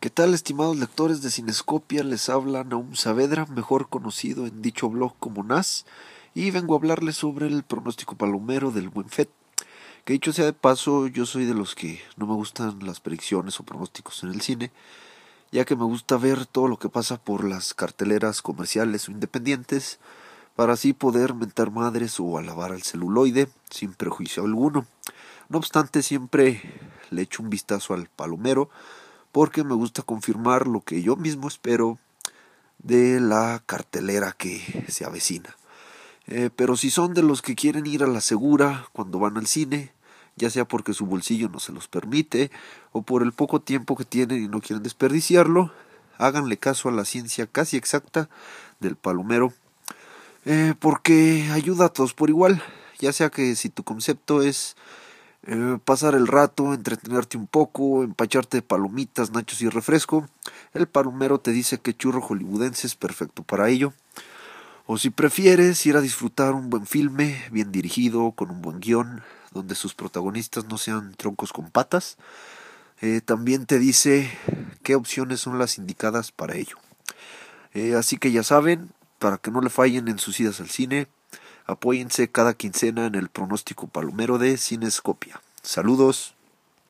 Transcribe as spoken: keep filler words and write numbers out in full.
¿Qué tal, estimados lectores de Cinescopia? Les habla Nahum Saavedra, mejor conocido en dicho blog como Nas, y vengo a hablarles sobre el pronóstico palomero del Buen Fet. Que dicho sea de paso, yo soy de los que no me gustan las predicciones o pronósticos en el cine, ya que me gusta ver todo lo que pasa por las carteleras comerciales o independientes, para así poder mentar madres o alabar al celuloide sin prejuicio alguno. No obstante, siempre le echo un vistazo al palomero, porque me gusta confirmar lo que yo mismo espero de la cartelera que se avecina. Eh, pero si son de los que quieren ir a la segura cuando van al cine, ya sea porque su bolsillo no se los permite o por el poco tiempo que tienen y no quieren desperdiciarlo, háganle caso a la ciencia casi exacta del palomero, eh, porque ayuda a todos por igual, ya sea que si tu concepto es eh, pasar el rato, entretenerte un poco, empacharte de palomitas, nachos y refresco, el palomero te dice que churro hollywoodense es perfecto para ello. O si prefieres ir a disfrutar un buen filme, bien dirigido, con un buen guión, donde sus protagonistas no sean troncos con patas, eh, también te dice qué opciones son las indicadas para ello. Eh, así que ya saben, para que no le fallen en sus idas al cine, apóyense cada quincena en el pronóstico palomero de Cinescopia. Saludos.